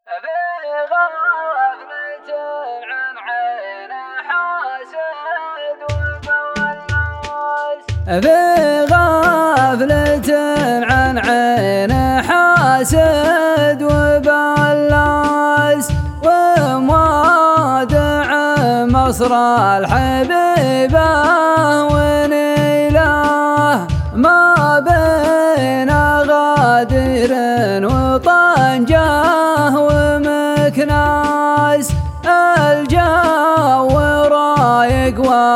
بغفلة عن عين حاسد وبالناس بغفلة عن عين حاسد وبالناس وموادع مصر الحبيبة ونيله ما بين غادر وطنجة ومكناس الجو رايق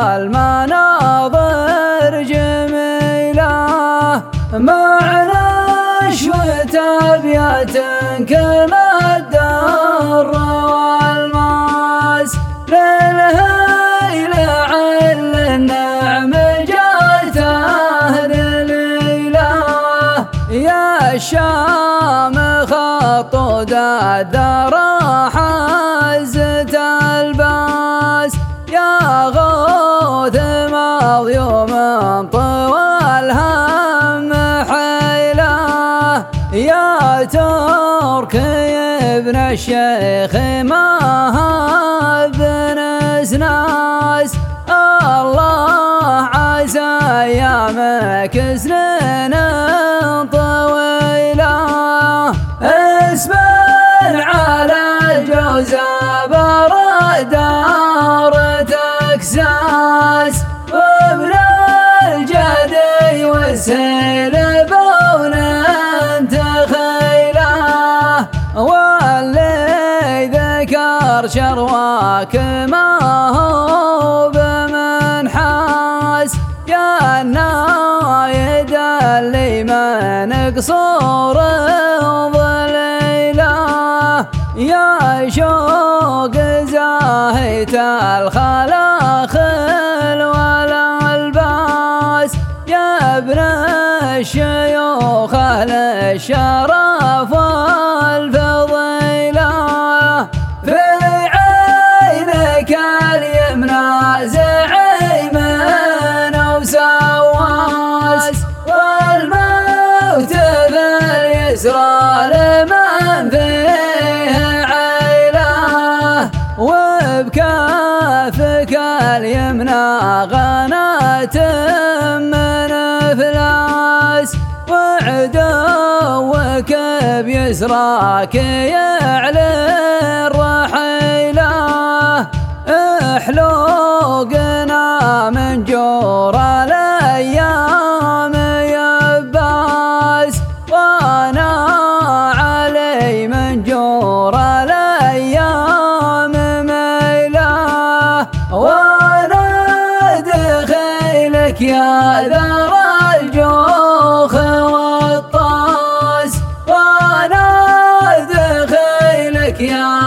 والمناظر جميلة معنا شوية أبيات كما الدر والماس للهيل عل النعم جاته للإله يا الشام خط دار حزت الباس يا غوث مظيوم طوى الهم حيله يا تركي ابن الشيخ ما بن سناس الله عسى ايامك سنين طويله اسمع على الجوزة برد دار تكساس وابن الجدي والسيل بون تخيله واللي ذكر شرواك ما هو بمنحاس يا النايد اللي من قصور ظليله يا شوق زاهيت الخلاخل والالباس يا ابن الشيوخ اهل الشرف والفضيله في عينك اليمنى زعيم وسواس والموت في اليسرى لمن فيه عيله وبكافك اليمنى غنات من افلاس وعدوك بيسراك يعلي الرحيله احلوقنا من جور الايام يباس وانا علي من جور الايام ميله وانا دخيلك يا ذر الجوخ والطاس وانا دخيلك يا